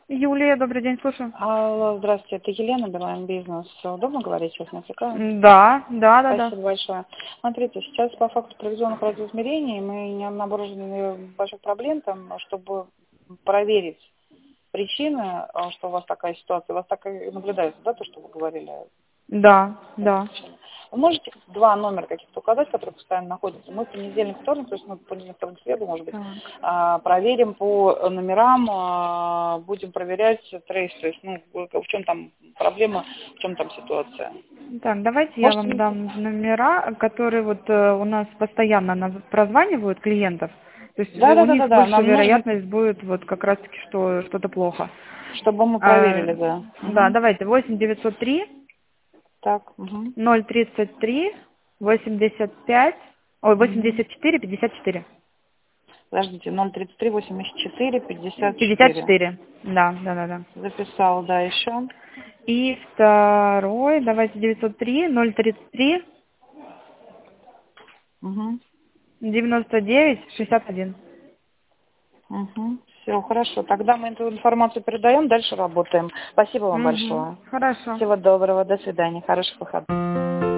Юлия, добрый день, слушаю. Алло, здравствуйте, это Елена, Билайн Бизнес. Удобно говорить, сейчас не отвлекаю? Да. Спасибо большое. Смотрите, сейчас по факту проведенных измерений мы не обнаружили больших проблем, там, чтобы проверить причины, что у вас такая ситуация. У вас так и наблюдается, да, то, что вы говорили? Да. Вы можете два номера каких-то указать, которые постоянно находятся? Мы в понедельник, вторник, то есть мы в понедельник, вторник, среду, может быть, Так. проверим по номерам, будем проверять трейс, то есть, ну, в чем там проблема, в чем там ситуация. Так, давайте я Можете вам мне... дам номера, которые вот у нас постоянно прозванивают клиентов. То есть у них Да, большая нам нужно, вероятность будет вот как раз-таки, что что-то плохо. чтобы мы А, проверили, да. да, Угу. давайте 8 903 Так, угу. 033 85, ой, Угу. 84 54. Подождите, 033 84 54. 54. Да. Записал, да, еще. И второй, давайте 903 033 Угу. 99 61. Угу. Все, хорошо. Тогда мы эту информацию передаем, дальше работаем. Спасибо вам Угу. большое. Хорошо. Всего доброго, до свидания, хороших выходных.